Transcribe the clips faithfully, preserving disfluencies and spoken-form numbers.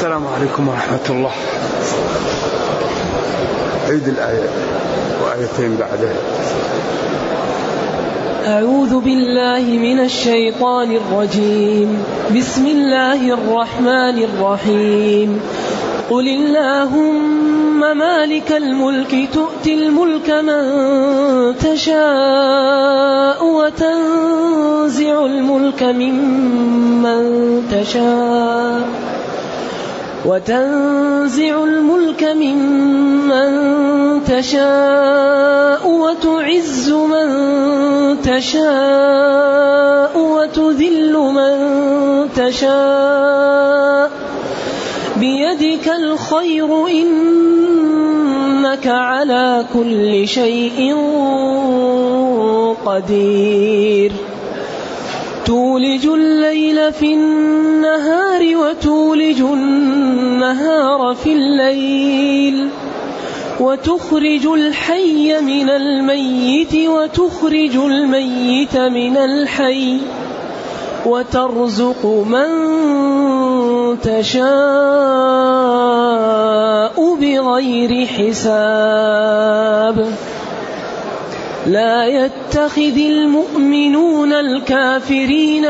السلام عليكم ورحمة الله. عيد الآية وآيتين بعدها. أعوذ بالله من الشيطان الرجيم. بسم الله الرحمن الرحيم. قل اللهم مالك الملك تؤتي الملك من تشاء وتنزع الملك ممن تشاء وتنزع الملك ممن تشاء وتعز من تشاء وتذل من تشاء بيدك الخير إنك على كل شيء قدير. تولج الليل في النهار وتولج النهار في الليل وتخرج الحي من الميت وتخرج الميت من الحي وترزق من تشاء بغير حساب. لا يتخذ المؤمنون الكافرين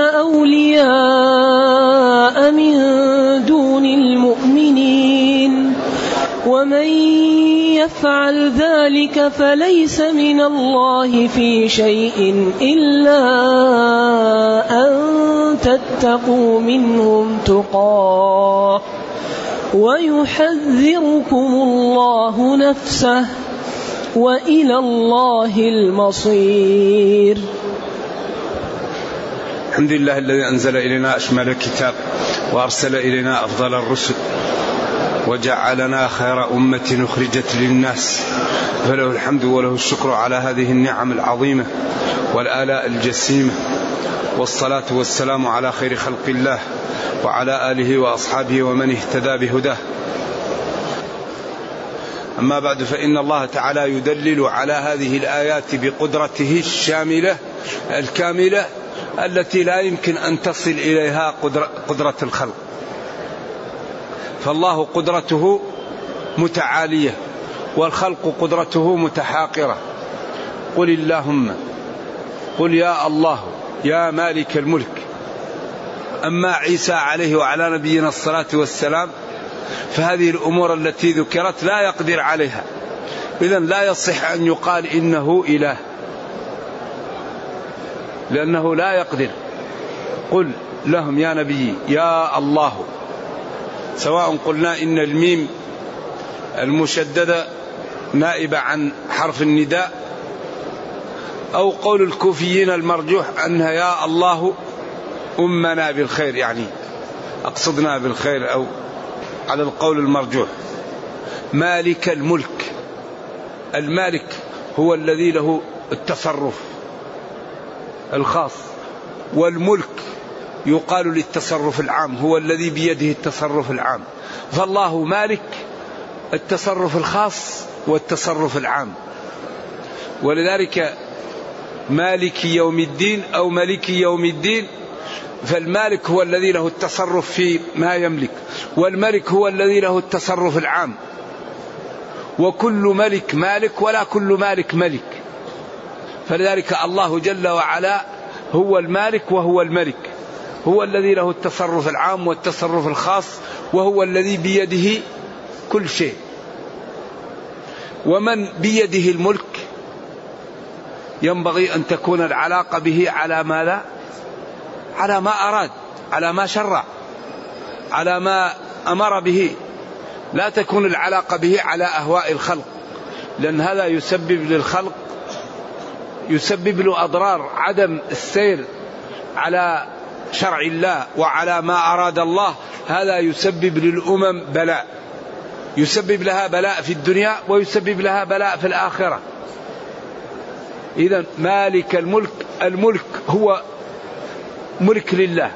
أولياء من دون المؤمنين ومن يفعل ذلك فليس من الله في شيء إلا أن تتقوا منهم تقاه ويحذركم الله نفسه وإلى الله المصير. الحمد لله الذي أنزل إلينا أشمل الكتاب وأرسل إلينا أفضل الرسل وجعلنا خير أمة أخرجت للناس، فله الحمد وله الشكر على هذه النعم العظيمة والآلاء الجسيمة، والصلاة والسلام على خير خلق الله وعلى آله وأصحابه ومن اهتدى بهداه. أما بعد، فإن الله تعالى يدلل على هذه الآيات بقدرته الشاملة الكاملة التي لا يمكن أن تصل إليها قدرة الخلق، فالله قدرته متعالية والخلق قدرته متحاقرة. قل اللهم، قل يا الله يا مالك الملك. أما عيسى عليه وعلى نبينا الصلاة والسلام فهذه الأمور التي ذكرت لا يقدر عليها، إذن لا يصح أن يقال إنه إله لأنه لا يقدر. قل لهم يا نبي يا الله، سواء قلنا إن الميم المشددة نائبة عن حرف النداء، أو قول الكوفيين المرجوح أنها يا الله أمنا بالخير، يعني أقصدنا بالخير، أو على القول المرجوح. مالك الملك، المالك هو الذي له التصرف الخاص، والملك يقال للتصرف العام، هو الذي بيده التصرف العام، فالله مالك التصرف الخاص والتصرف العام. ولذلك مالك يوم الدين أو ملك يوم الدين، فالمالك هو الذي له التصرف في ما يملك، والملك هو الذي له التصرف العام. وكل ملك مالك ولا كل مالك ملك، فلذلك الله جل وعلا هو المالك وهو الملك، هو الذي له التصرف العام والتصرف الخاص، وهو الذي بيده كل شيء. ومن بيده الملك ينبغي أن تكون العلاقة به على ما لا على ما أراد، على ما شرع، على ما أمر به، لا تكون العلاقة به على أهواء الخلق، لأن هذا يسبب للخلق يسبب له أضرار. عدم السير على شرع الله وعلى ما أراد الله هذا يسبب للأمم بلاء، يسبب لها بلاء في الدنيا ويسبب لها بلاء في الآخرة. إذن مالك الملك، الملك هو ملك لله،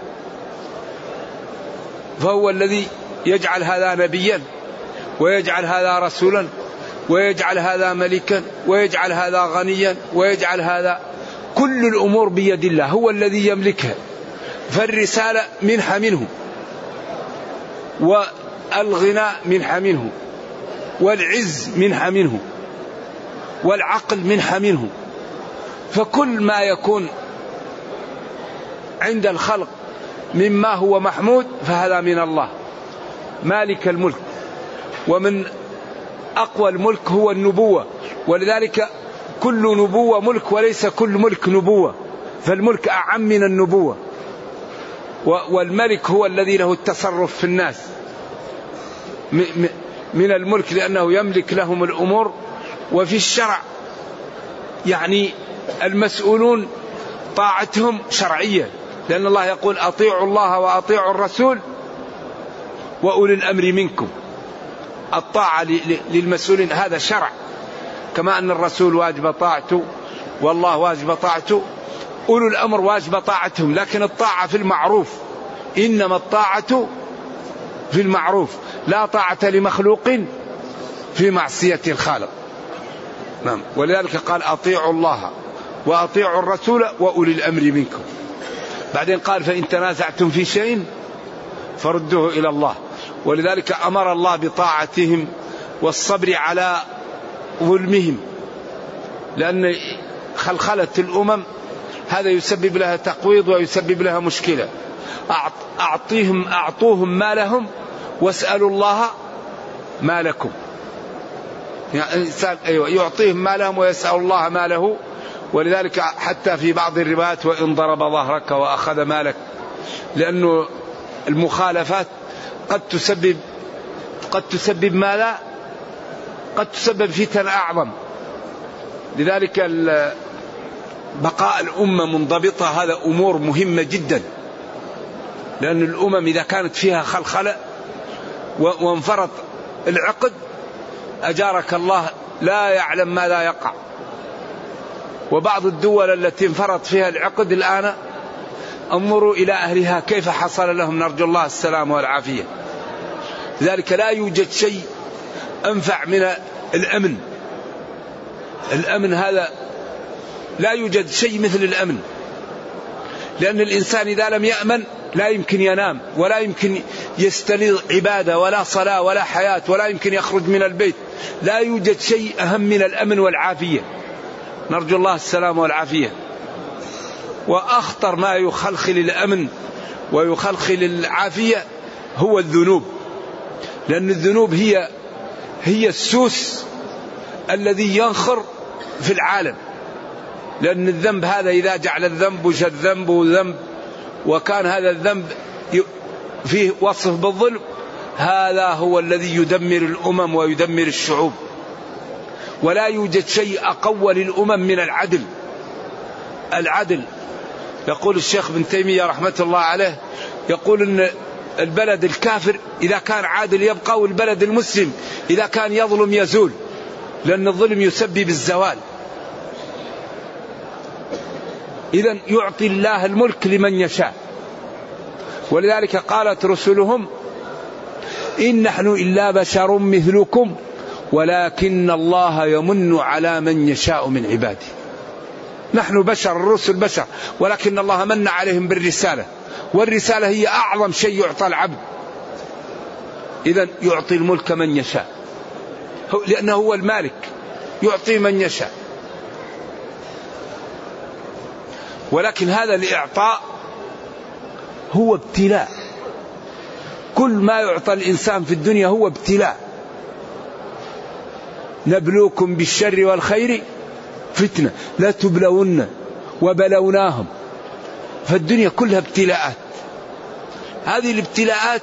فهو الذي يجعل هذا نبيا ويجعل هذا رسولا ويجعل هذا ملكا ويجعل هذا غنيا ويجعل هذا، كل الأمور بيد الله، هو الذي يملكها. فالرسالة منحة منه، الغنى منحة منه، والعز منحة منه، والعقل منحة منه. فكل ما يكون عند الخلق مما هو محمود فهذا من الله مالك الملك. ومن أقوى الملك هو النبوة، ولذلك كل نبوة ملك وليس كل ملك نبوة، فالملك أعم من النبوة. والملك هو الذي له التصرف في الناس من الملك لأنه يملك لهم الأمور. وفي الشرع يعني المسؤولون طاعتهم شرعية، لأن الله يقول أطيعوا الله وأطيعوا الرسول وأولي الأمر منكم. الطاعة للمسؤولين هذا شرع، كما أن الرسول واجب طاعته والله واجب طاعته، أولو الأمر واجب طاعتهم، لكن الطاعة في المعروف، إنما الطاعة في المعروف، لا طاعة لمخلوق في معصية الخالق. نعم. ولذلك قال أطيعوا الله وأطيعوا الرسول وأولي الأمر منكم. بعدين قال فإن تنازعتم في شيء فردوه إلى الله. ولذلك أمر الله بطاعتهم والصبر على ظلمهم، لأن خلخلة الأمم هذا يسبب لها تقويض ويسبب لها مشكلة. أعطيهم أعطوهم ما لهم واسألوا الله ما لكم. يعني أيوة يعطيهم ما لهم ويسأل الله ما له. ولذلك حتى في بعض الروايات وإن ضرب ظهرك وأخذ مالك، لأنه المخالفات قد تسبب قد تسبب ما لا قد تسبب فتن أعظم. لذلك بقاء الأمة منضبطة هذا أمور مهمة جدا، لأن الأمم إذا كانت فيها خلخلة وانفرط العقد أجارك الله لا يعلم ما لا يقع. وبعض الدول التي انفرط فيها العقد الآن انظروا إلى أهلها كيف حصل لهم، نرجو الله السلام والعافية. لذلك لا يوجد شيء أنفع من الأمن. الأمن هذا لا يوجد شيء مثل الأمن، لأن الإنسان إذا لم يأمن لا يمكن ينام ولا يمكن يستلذ عبادة ولا صلاة ولا حياة ولا يمكن يخرج من البيت. لا يوجد شيء أهم من الأمن والعافية، نرجو الله السلام والعافية. وأخطر ما يخلخل الأمن ويخلخل العافية هو الذنوب، لأن الذنوب هي هي السوس الذي ينخر في العالم. لأن الذنب هذا إذا جعل الذنب وجد ذنبه ذنب وكان هذا الذنب فيه وصف بالظلم، هذا هو الذي يدمر الأمم ويدمر الشعوب. ولا يوجد شيء أقوى للأمم من العدل. العدل يقول الشيخ ابن تيمية رحمة الله عليه، يقول أن البلد الكافر إذا كان عادل يبقى، والبلد المسلم إذا كان يظلم يزول، لأن الظلم يسبب الزوال. إذن يعطي الله الملك لمن يشاء. ولذلك قالت رسلهم إن نحن إلا بشر مثلكم ولكن الله يمن على من يشاء من عباده. نحن بشر، الرسل بشر، ولكن الله من عليهم بالرسالة، والرسالة هي أعظم شيء يعطى العبد. إذن يعطي الملك من يشاء، لأنه هو المالك، يعطي من يشاء. ولكن هذا الإعطاء هو ابتلاء. كل ما يعطى الإنسان في الدنيا هو ابتلاء. نبلوكم بالشر والخير فتنة لا تبلون وبلوناهم. فالدنيا كلها ابتلاءات. هذه الابتلاءات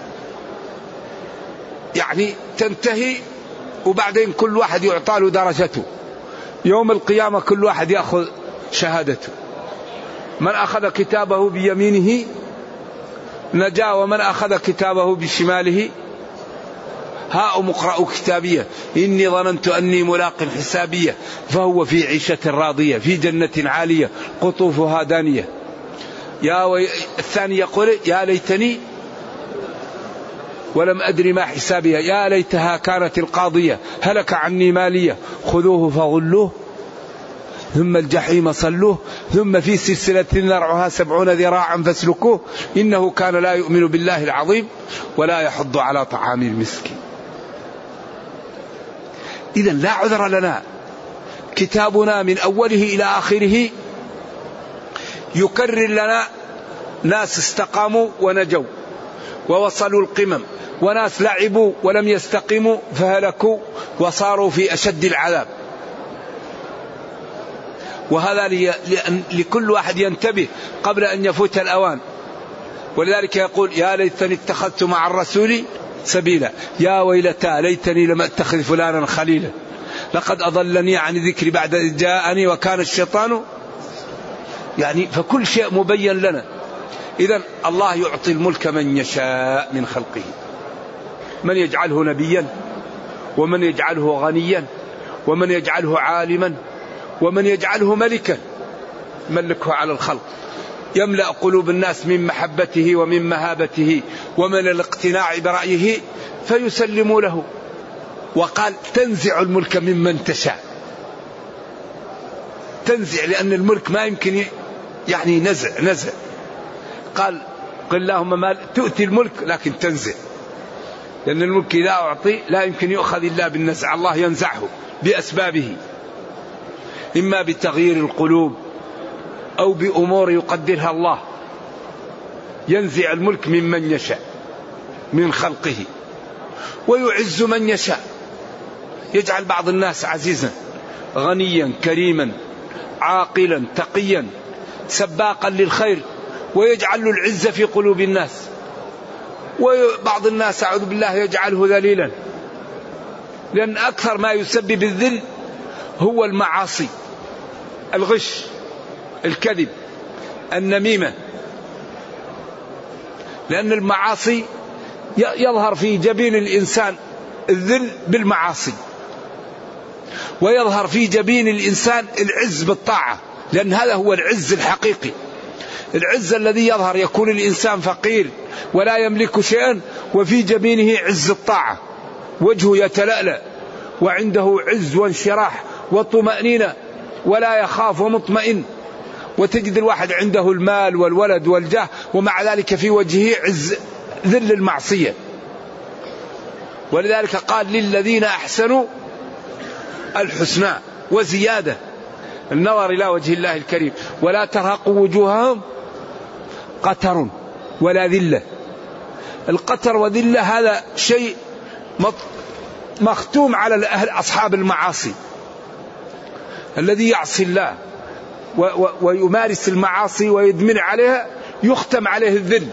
يعني تنتهي وبعدين كل واحد يعطى له درجته. يوم القيامة كل واحد يأخذ شهادته. من أخذ كتابه بيمينه نجا، ومن أخذ كتابه بشماله هاؤم اقرأوا كتابيه إني ظننت أني ملاق حسابيه فهو في عيشة راضية في جنة عالية قطوفها دانية. يا وي... الثاني يقول يا ليتني ولم أدري ما حسابها يا ليتها كانت القاضية هلك عني مالية خذوه فغلوه ثم الجحيم صلوه ثم في سلسلة ذرعها سبعون ذراعا فاسلكوه إنه كان لا يؤمن بالله العظيم ولا يحض على طعام المسكين. إذن لا عذر لنا، كتابنا من أوله إلى آخره يكرر لنا ناس استقاموا ونجوا ووصلوا القمم، وناس لعبوا ولم يستقيموا فهلكوا وصاروا في أشد العذاب. وهذا لكل واحد ينتبه قبل أن يفوت الأوان. ولذلك يقول يا ليتني اتخذت مع الرسول سبيلا، يا ويلتى ليتني لم اتخذ فلانا خليلا، لقد أضلني عن ذكري بعد إذ جاءني وكان الشيطان يعني. فكل شيء مبين لنا. إذن الله يعطي الملك من يشاء من خلقه، من يجعله نبيا ومن يجعله غنيا ومن يجعله عالما ومن يجعله ملكا ملكه على الخلق، يملأ قلوب الناس من محبته ومن مهابته ومن الاقتناع برأيه فيسلموا له. وقال تنزع الملك ممن تشاء، تنزع لأن الملك ما يمكن يعني نزع نزع. قال قل اللهم ما تؤتي الملك لكن تنزع، لأن الملك إذا أعطي لا يمكن يؤخذ إلا بالنزع، الله ينزعه بأسبابه، إما بتغيير القلوب أو بأمور يقدرها الله. ينزع الملك ممن يشاء من خلقه ويعز من يشاء، يجعل بعض الناس عزيزا غنيا كريما عاقلا تقيا سباقا للخير ويجعل له العزة في قلوب الناس، وبعض الناس أعوذ بالله يجعله ذليلا، لأن أكثر ما يسبب الذل هو المعاصي، الغش، الكذب، النميمة. لأن المعاصي يظهر في جبين الإنسان الذل بالمعاصي، ويظهر في جبين الإنسان العز بالطاعة، لأن هذا هو العز الحقيقي. العز الذي يظهر يكون الإنسان فقير ولا يملك شيئا وفي جبينه عز الطاعة، وجهه يتلألأ وعنده عز وانشراح وطمأنينة ولا يخاف ومطمئن. وتجد الواحد عنده المال والولد والجاه ومع ذلك في وجهه عز ذل المعصية. ولذلك قال للذين أحسنوا الحسنى وزيادة، النظر إلى وجه الله الكريم، ولا ترهق وجوههم قتر ولا ذلة. القتر وذلة هذا شيء مختوم على الأهل أصحاب المعاصي. الذي يعصي الله ويمارس المعاصي ويدمن عليها يختم عليه الذل،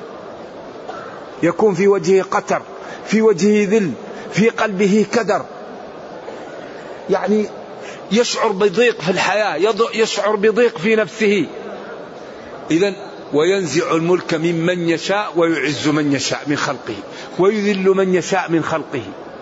يكون في وجهه قتر، في وجهه ذل، في قلبه كدر، يعني يشعر بضيق في الحياة، يشعر بضيق في نفسه. إذن وينزع الملك ممن يشاء ويعز من يشاء من خلقه ويذل من يشاء من خلقه.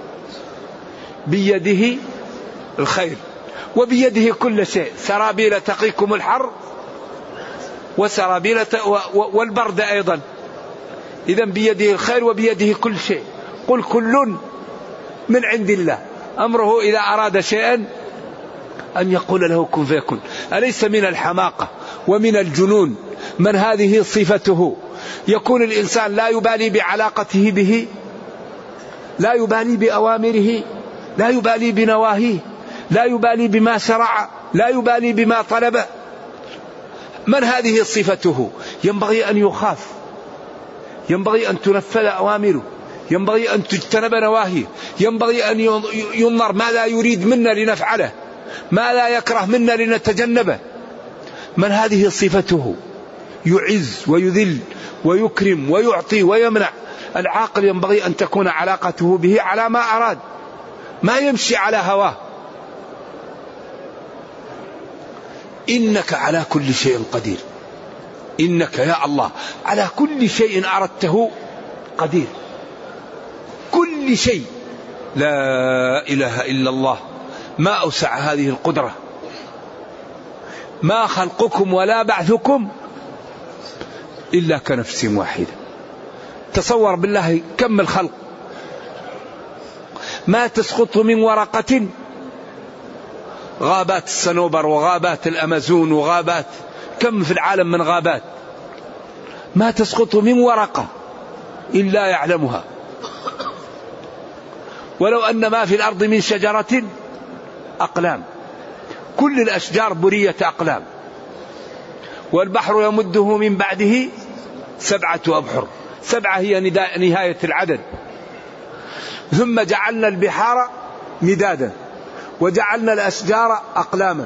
بيده الخير وبيده كل شيء، سرابيل تقيكم الحر وسرابيل والبرد أيضا. إذن بيده الخير وبيده كل شيء. قل كل من عند الله أمره إذا أراد شيئا أن يقول له كن فيكون. أليس من الحماقة ومن الجنون من هذه صفته يكون الإنسان لا يبالي بعلاقته به، لا يبالي بأوامره، لا يبالي بنواهيه، لا يبالي بما شرع، لا يبالي بما طلب. من هذه صفته ينبغي أن يخاف، ينبغي أن تنفذ أوامره، ينبغي أن تجتنب نواهيه، ينبغي أن ينظر ما لا يريد منا لنفعله، ما لا يكره منا لنتجنبه. من هذه صفته يعز ويذل ويكرم ويعطي ويمنع. العاقل ينبغي أن تكون علاقته به على ما أراد، ما يمشي على هواه. إنك على كل شيء قدير، إنك يا الله على كل شيء أردته قدير، كل شيء. لا إله إلا الله، ما أوسع هذه القدرة. ما خلقكم ولا بعثكم إلا كنفس واحدة. تصور بالله كم الخلق، ما تسقط من ورقة غابات الصنوبر وغابات الأمازون وغابات، كم في العالم من غابات ما تسقط من ورقة إلا يعلمها. ولو أن ما في الأرض من شجرة أقلام، كل الأشجار برية أقلام. والبحر يمده من بعده سبعة أبحر، سبعة هي نهاية العدد. ثم جعلنا البحار مدادا وجعلنا الأشجار أقلاما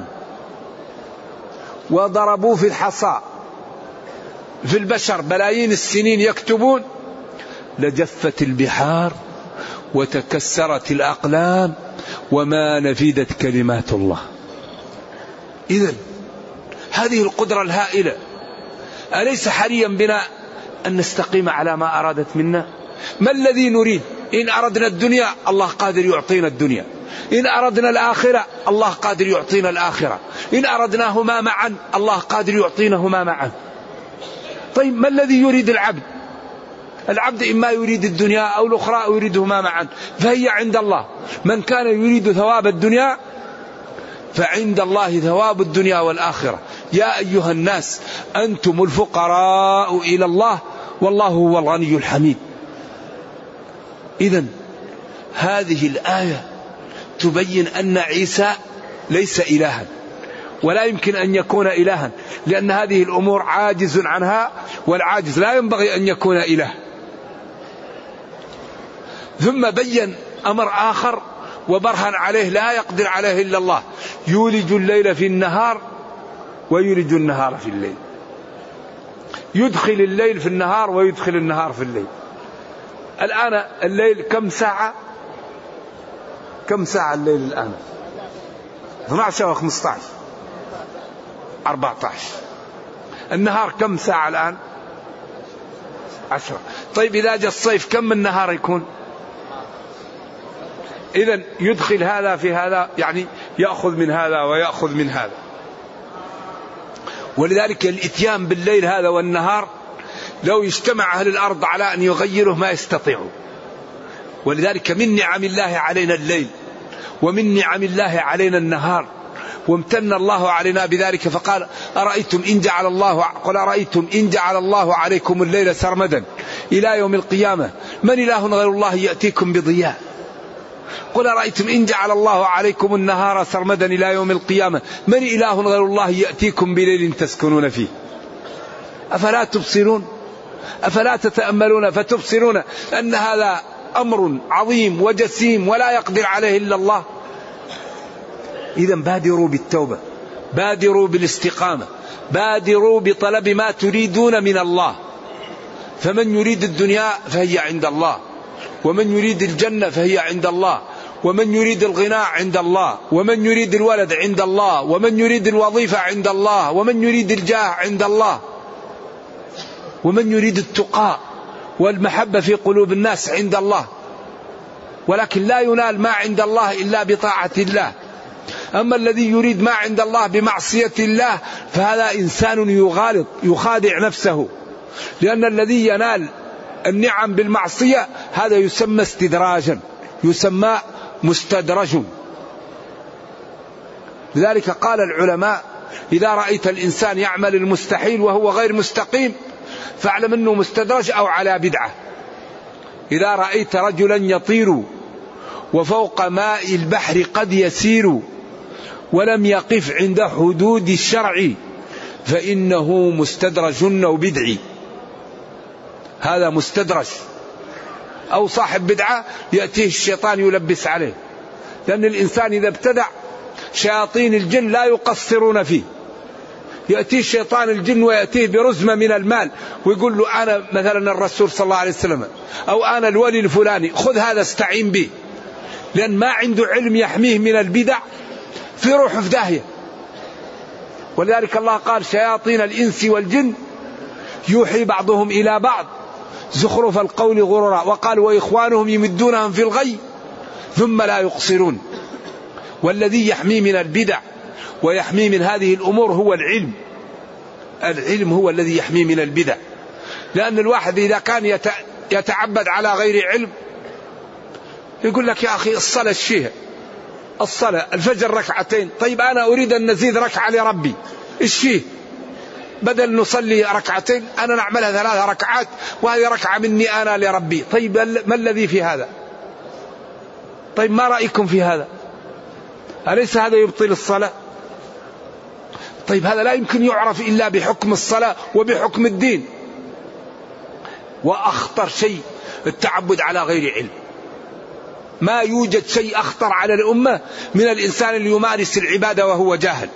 وضربوا في الحصى في البشر بلايين السنين يكتبون لجفت البحار وتكسرت الأقلام وما نفدت كلمات الله. إذن هذه القدرة الهائلة، أليس حريا بنا أن نستقيم على ما أرادت منا؟ ما الذي نريد؟ إن أردنا الدنيا الله قادر يعطينا الدنيا، إن أردنا الآخرة الله قادر يعطينا الآخرة، إن أردناهما معا الله قادر يعطيناهما معا. طيب ما الذي يريد العبد؟ العبد إما يريد الدنيا أو الأخرى أو يريدهما معا، فهي عند الله. من كان يريد ثواب الدنيا فعند الله ثواب الدنيا والآخرة. يا أيها الناس أنتم الفقراء إلى الله والله هو الغني الحميد. إذن هذه الآية تبين أن عيسى ليس إلها ولا يمكن أن يكون إلها، لأن هذه الأمور عاجز عنها، والعاجز لا ينبغي أن يكون إله. ثم بين أمر آخر وبرهن عليه لا يقدر عليه إلا الله: يولج الليل في النهار ويولج النهار في الليل، يدخل الليل في النهار ويدخل النهار في الليل. الآن الليل كم ساعة؟ كم ساعة الليل الآن؟ اثني عشر وخمسة عشر أربعة عشر. النهار كم ساعة الآن؟ عشرة. طيب إذا جاء الصيف كم النهار يكون؟ إذن يدخل هذا في هذا، يعني يأخذ من هذا ويأخذ من هذا. ولذلك الإتيان بالليل هذا والنهار لو يجتمع أهل الأرض على أن يغيره ما يستطيعوا. ولذلك من نعم الله علينا الليل ومن نعم الله علينا النهار، وامتن الله علينا بذلك فقال: أرأيتم إن جعل الله قل أرأيتم إن جعل الله عليكم الليل سرمدا إلى يوم القيامة من إله غير الله يأتيكم بضياء. قل أرأيتم إن جعل الله عليكم النهار سرمدا إلى يوم القيامة من إله غير الله يأتيكم بليل تسكنون فيه. أفلا تبصرون؟ أفلا تتأملون فتبصرون أن هذا أمر عظيم وجسيم ولا يقدر عليه إلا الله. إذن بادروا بالتوبة، بادروا بالاستقامة، بادروا بطلب ما تريدون من الله. فمن يريد الدنيا فهي عند الله، ومن يريد الجنة فهي عند الله، ومن يريد الغناء عند الله، ومن يريد الولد عند الله، ومن يريد الوظيفة عند الله، ومن يريد الجاه عند الله، ومن يريد التقى والمحبة في قلوب الناس عند الله. ولكن لا ينال ما عند الله إلا بطاعة الله. أما الذي يريد ما عند الله بمعصية الله فهذا إنسان يغالط يخادع نفسه، لأن الذي ينال النعم بالمعصية هذا يسمى استدراجا، يسمى مستدرج. لذلك قال العلماء: إذا رأيت الإنسان يعمل المستحيل وهو غير مستقيم فاعلم أنه مستدرج أو على بدعة. إذا رأيت رجلا يطير وفوق ماء البحر قد يسير ولم يقف عند حدود الشرع فإنه مستدرج أو بدعي. هذا مستدرج أو صاحب بدعة يأتيه الشيطان يلبس عليه، لأن الإنسان إذا ابتدع شياطين الجن لا يقصرون فيه. يأتيه الشيطان الجن ويأتيه برزمة من المال ويقول له: أنا مثلا الرسول صلى الله عليه وسلم أو أنا الولي الفلاني، خذ هذا استعين به. لأن ما عنده علم يحميه من البدع في روح في داهية. ولذلك الله قال: شياطين الإنس والجن يوحي بعضهم إلى بعض زخرف القول غرورا، وقال: وإخوانهم يمدونهم في الغي ثم لا يقصرون. والذي يحمي من البدع ويحمي من هذه الأمور هو العلم. العلم هو الذي يحمي من البدع. لأن الواحد إذا كان يتعبد على غير علم يقول لك: يا أخي الصلاة الشيء الصلاة الفجر ركعتين، طيب أنا أريد أن نزيد ركعة لربي، إيش فيه؟ بدل نصلي ركعتين أنا نعملها ثلاثة ركعات وهذه ركعة مني أنا لربي. طيب ما الذي في هذا؟ طيب ما رأيكم في هذا؟ أليس هذا يبطل الصلاة؟ طيب هذا لا يمكن يعرف إلا بحكم الصلاة وبحكم الدين. وأخطر شيء التعبد على غير علم. ما يوجد شيء أخطر على الأمة من الإنسان اللي يمارس العبادة وهو جاهل.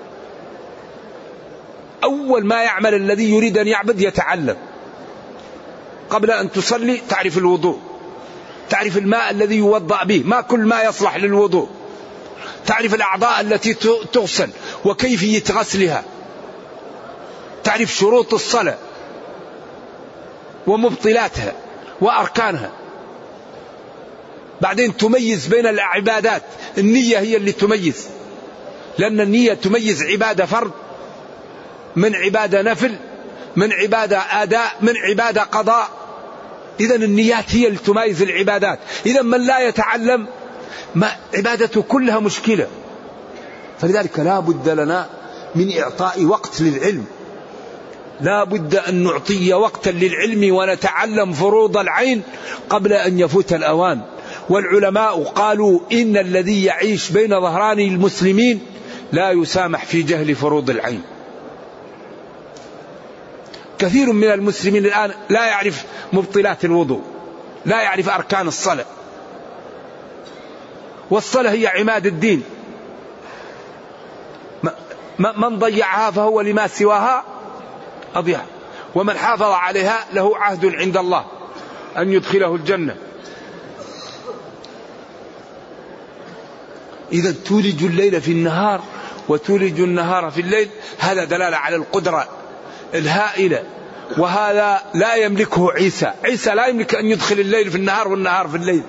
أول ما يعمل الذي يريد أن يعبد يتعلم. قبل أن تصلي تعرف الوضوء، تعرف الماء الذي يوضأ به، ما كل ما يصلح للوضوء، تعرف الأعضاء التي تغسل وكيفية غسلها، تعرف شروط الصلاة ومبطلاتها وأركانها. بعدين تميز بين العبادات، النية هي اللي تميز، لأن النية تميز عبادة فرض من عبادة نفل، من عبادة آداء، من عبادة قضاء. إذن النيات هي اللي تميز العبادات. إذن من لا يتعلم ما عبادته كلها مشكلة. فلذلك لا بد لنا من إعطاء وقت للعلم، لا بد أن نعطي وقتا للعلم ونتعلم فروض العين قبل أن يفوت الأوان. والعلماء قالوا إن الذي يعيش بين ظهراني المسلمين لا يسامح في جهل فروض العين. كثير من المسلمين الآن لا يعرف مبطلات الوضوء، لا يعرف أركان الصلاة، والصلاة هي عماد الدين. من ضيعها فهو لما سواها أضيع، ومن حافظ عليها له عهد عند الله أن يدخله الجنة. إذا تولج الليل في النهار وتولج النهار في الليل، هذا دلالة على القدرة الهائلة، وهذا لا يملكه عيسى. عيسى لا يملك أن يدخل الليل في النهار والنهار في الليل.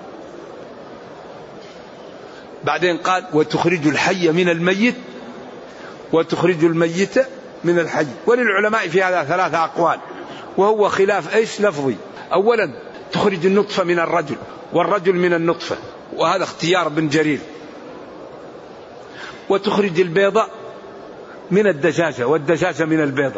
بعدين قال وتخرج الحي من الميت وتخرج الميت من الحي. وللعلماء في هذا ثلاثة أقوال، وهو خلاف إيش لفظي. أولا تخرج النطفة من الرجل والرجل من النطفة، وهذا اختيار ابن جرير. وتخرج البيضة من الدجاجة والدجاجة من البيضة.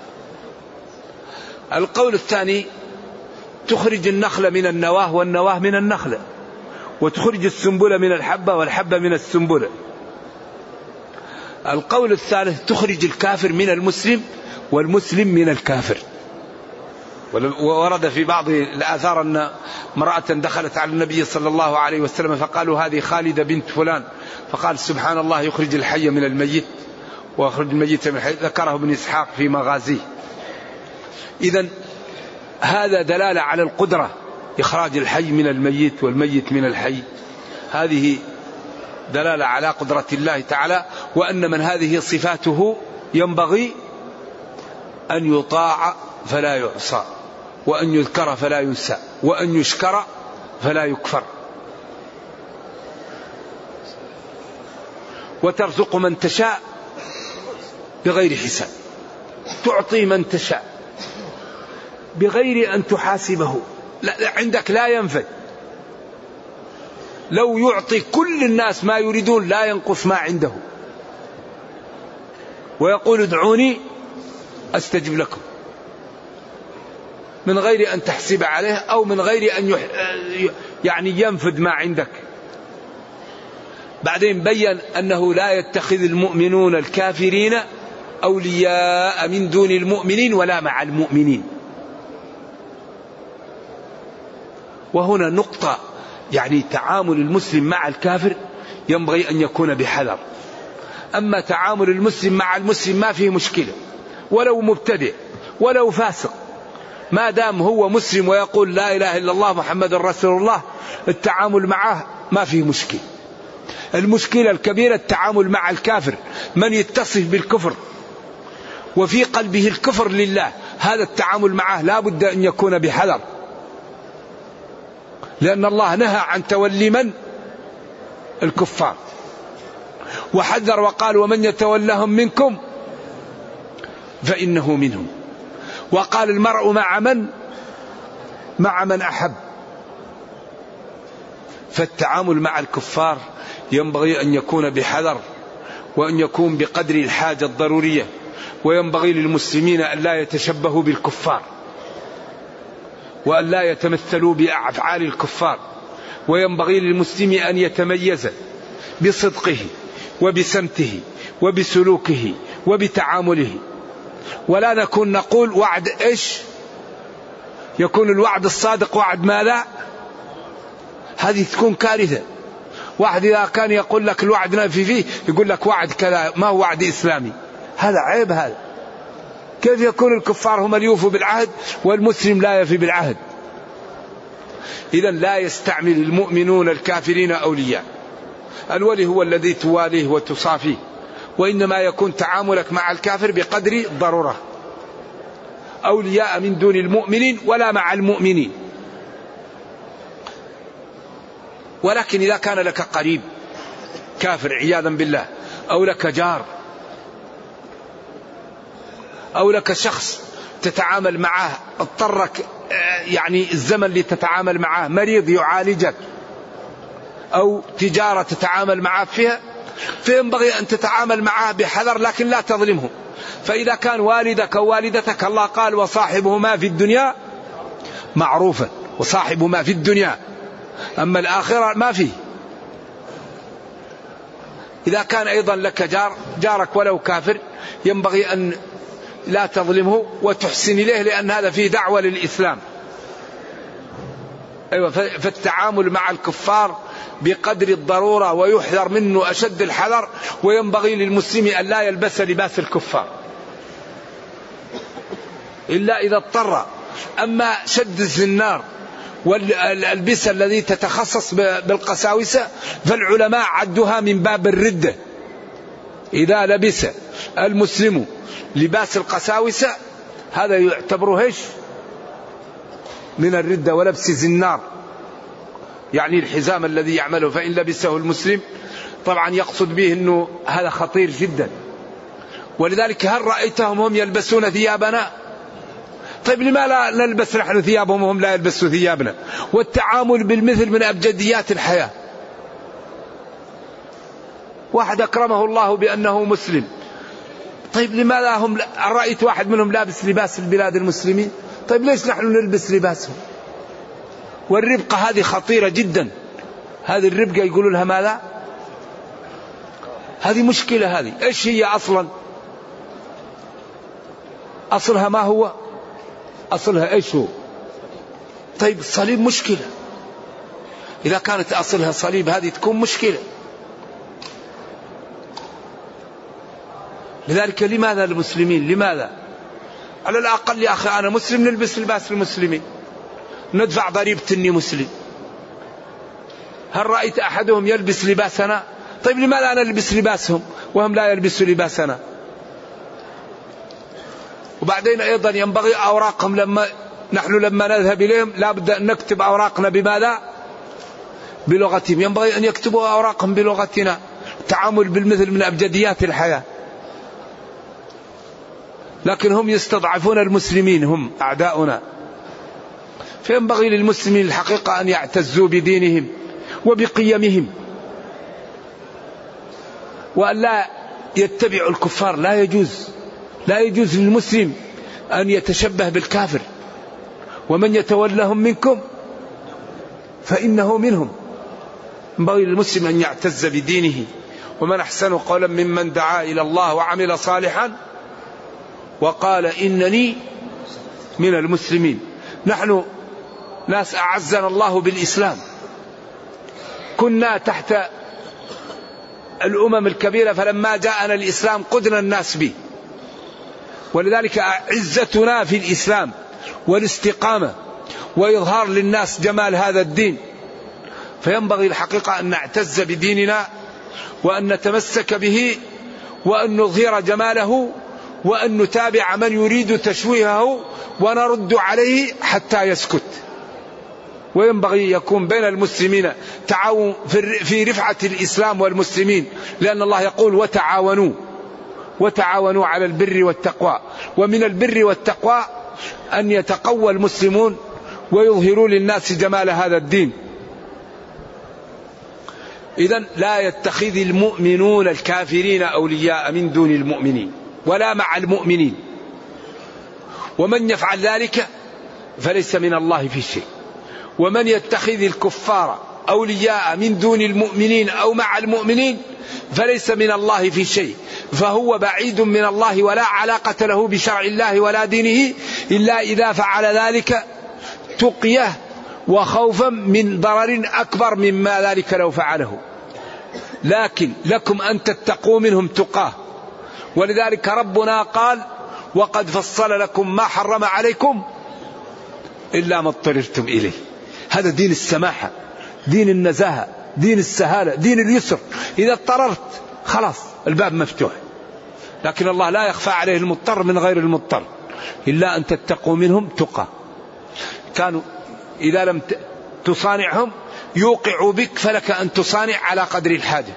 القول الثاني تخرج النخلة من النواه والنواه من النخلة، وتخرج السنبلة من الحبة والحبة من السنبلة. القول الثالث تخرج الكافر من المسلم والمسلم من الكافر. وورد في بعض الآثار أن امرأة دخلت على النبي صلى الله عليه وسلم فقالوا هذه خالدة بنت فلان، فقال سبحان الله يخرج الحي من الميت ويخرج الميت من الحي. ذكره ابن إسحاق في مغازيه. إذن هذا دلالة على القدرة، إخراج الحي من الميت والميت من الحي، هذه دلالة على قدرة الله تعالى، وأن من هذه صفاته ينبغي أن يطاع فلا يعصى، وأن يذكر فلا ينسى، وأن يشكر فلا يكفر. وترزق من تشاء بغير حساب، تعطي من تشاء بغير أن تحاسبه. لا عندك لا ينفد، لو يعطي كل الناس ما يريدون لا ينقص ما عنده. ويقول ادعوني أستجب لكم، من غير أن تحسب عليه أو من غير أن يعني ينفد ما عندك. بعدين بين أنه لا يتخذ المؤمنون الكافرين أولياء من دون المؤمنين ولا مع المؤمنين. وهنا نقطة، يعني تعامل المسلم مع الكافر ينبغي أن يكون بحذر. أما تعامل المسلم مع المسلم ما فيه مشكلة، ولو مبتدئ ولو فاسق، ما دام هو مسلم ويقول لا إله إلا الله محمد رسول الله، التعامل معه ما فيه مشكلة. المشكلة الكبيرة التعامل مع الكافر، من يتصف بالكفر وفي قلبه الكفر لله، هذا التعامل معه لا بد أن يكون بحذر، لأن الله نهى عن تولي من؟ الكفار، وحذر وقال ومن يتولهم منكم فإنه منهم. وقال المرء مع من؟ مع من أحب. فالتعامل مع الكفار ينبغي أن يكون بحذر، وأن يكون بقدر الحاجة الضرورية، وينبغي للمسلمين أن لا يتشبهوا بالكفار، وأن لا يتمثلوا بأفعال الكفار، وينبغي للمسلم أن يتميز بصدقه وبسمته وبسلوكه وبتعامله، ولا نكون نقول وعد إيش، يكون الوعد الصادق وعد ما لا، هذه تكون كارثة. واحد إذا كان يقول لك الوعد نافي فيه يقول لك وعد كذا، ما هو وعد إسلامي، هذا عيب. هذا كيف يكون الكفار هم يوفوا بالعهد والمسلم لا يفي بالعهد؟ إذا لا يستعمل المؤمنون الكافرين أولياء. الولي هو الذي تواليه وتصافيه، وإنما يكون تعاملك مع الكافر بقدر الضرورة. أولياء من دون المؤمنين ولا مع المؤمنين. ولكن إذا كان لك قريب كافر عياذا بالله، أو لك جار، أو لك شخص تتعامل معه اضطرك يعني الزمن اللي تتعامل معه، مريض يعالجك، أو تجارة تتعامل معه فيها، فينبغي أن تتعامل معه بحذر لكن لا تظلمه. فإذا كان والدك أو والدتك، الله قال وصاحبهما في الدنيا معروفا، وصاحبهما في الدنيا، أما الآخرة ما فيه. إذا كان أيضا لك جار، جارك ولو كافر، ينبغي أن لا تظلمه وتحسن إليه، لأن هذا فيه دعوة للإسلام. أيوة، فالتعامل مع الكفار بقدر الضرورة، ويحذر منه أشد الحذر، وينبغي للمسلم أن لا يلبس لباس الكفار إلا إذا اضطر. أما شد الزنار والألبسة الذي تتخصص بالقساوسة فالعلماء عدوها من باب الردة. إذا لبس المسلم لباس القساوسة هذا يعتبره ايش؟ من الردة. ولبس الزنار يعني الحزام الذي يعمله، فإن لبسه المسلم طبعا يقصد به أنه هذا خطير جدا. ولذلك هل رأيتهم هم يلبسون ثيابنا؟ طيب لما لا نلبس نحن ثيابهم وهم لا يلبسوا ثيابنا؟ والتعامل بالمثل من أبجديات الحياة. واحد أكرمه الله بأنه مسلم، طيب لماذا هم رأيت واحد منهم لابس لباس البلاد المسلمين؟ طيب ليش نحن نلبس لباسهم؟ والربقة هذه خطيرة جدا. هذه الربقة يقولوا لها ماذا؟ هذه مشكلة. هذه ايش هي أصلا؟ أصلها ما هو؟ أصلها ايش هو؟ طيب الصليب مشكلة. إذا كانت أصلها صليب هذه تكون مشكلة. لذلك لماذا المسلمين؟ لماذا؟ على الأقل يا أخي أنا مسلم نلبس لباس المسلمين، ندفع ضريبة إني مسلم. هل رأيت أحدهم يلبس لباسنا؟ طيب لماذا أنا ألبس لباسهم وهم لا يلبسوا لباسنا؟ وبعدين أيضا ينبغي أوراقهم، لما نحن لما نذهب إليهم لا بد أن نكتب أوراقنا بماذا؟ بلغتهم. ينبغي أن يكتبوا أوراقهم بلغتنا. التعامل بالمثل من أبجديات الحياة. لكن هم يستضعفون المسلمين، هم أعداؤنا. فينبغي للمسلمين الحقيقة أن يعتزوا بدينهم وبقيمهم، وأن لا يتبعوا الكفار. لا يجوز لا يجوز للمسلم أن يتشبه بالكافر. ومن يتولهم منكم فإنه منهم. ينبغي للمسلم أن يعتز بدينه. ومن أحسن قولا ممن دعا إلى الله وعمل صالحا وقال إنني من المسلمين. نحن ناس أعزنا الله بالإسلام، كنا تحت الأمم الكبيرة، فلما جاءنا الإسلام قدنا الناس به. ولذلك عزتنا في الإسلام والاستقامة وإظهار للناس جمال هذا الدين. فينبغي الحقيقة أن نعتز بديننا وأن نتمسك به وأن نظهر جماله وأن نتابع من يريد تشويهه ونرد عليه حتى يسكت. وينبغي يكون بين المسلمين تعاون في رفعة الإسلام والمسلمين، لأن الله يقول وتعاونوا وتعاونوا على البر والتقوى. ومن البر والتقوى أن يتقوى المسلمون ويظهروا للناس جمال هذا الدين. إذن لا يتخذ المؤمنون الكافرين أولياء من دون المؤمنين ولا مع المؤمنين، ومن يفعل ذلك فليس من الله في شيء. ومن يتخذ الكفار أولياء من دون المؤمنين أو مع المؤمنين فليس من الله في شيء، فهو بعيد من الله ولا علاقة له بشرع الله ولا دينه إلا إذا فعل ذلك تقيه وخوفا من ضرر أكبر مما ذلك لو فعله. لكن لكم أن تتقوا منهم تقاه، ولذلك ربنا قال وقد فصل لكم ما حرم عليكم إلا ما اضطررتم إليه. هذا دين السماحة، دين النزاهة، دين السهالة، دين اليسر. إذا اضطررت خلاص الباب مفتوح. لكن الله لا يخفى عليه المضطر من غير المضطر، إلا أن تتقوا منهم تقى. كانوا إذا لم تصانعهم يوقعوا بك، فلك أن تصانع على قدر الحاجة.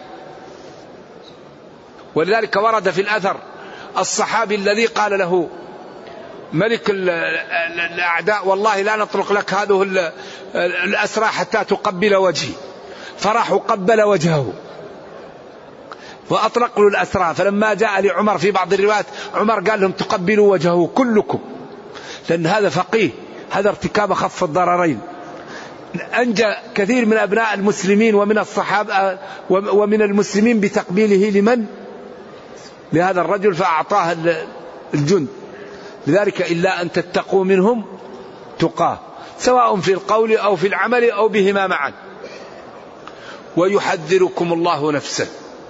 ولذلك ورد في الأثر الصحابي الذي قال له ملك الأعداء والله لا نطلق لك هذه الأسرى حتى تقبل وجهي، فراح قبل وجهه وأطلق له الأسرى. فلما جاء لعمر في بعض الروايات عمر قال لهم تقبلوا وجهه كلكم، لأن هذا فقيه، هذا ارتكاب خف الضررين. أنجى كثير من أبناء المسلمين ومن الصحابة ومن المسلمين بتقبيله لمن؟ لهذا الرجل، فأعطاه الجند. لذلك إلا أن تتقوا منهم تقاه، سواء في القول أو في العمل أو بهما معا. ويحذركم الله نفسه،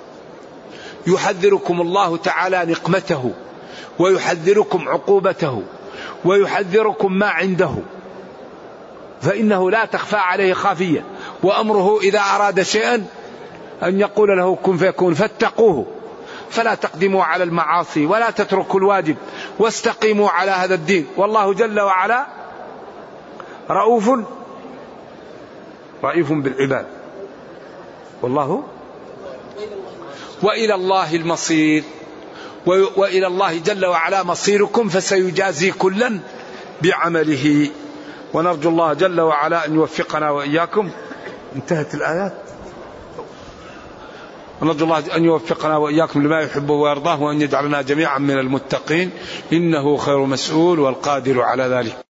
يحذركم الله تعالى نقمته، ويحذركم عقوبته، ويحذركم ما عنده، فإنه لا تخفى عليه خافية. وأمره إذا أراد شيئا أن يقول له كن فيكون، فاتقوه فلا تقدموا على المعاصي ولا تتركوا الواجب واستقيموا على هذا الدين. والله جل وعلا رؤوف رئيف بالعباد. والله وإلى الله المصير، وإلى الله جل وعلا مصيركم، فسيجازي كلا بعمله. ونرجو الله جل وعلا أن يوفقنا وإياكم. انتهت الآيات. ونرجو الله أن يوفقنا وإياكم لما يحبه ويرضاه، وأن يجعلنا جميعا من المتقين، إنه خير مسؤول والقادر على ذلك.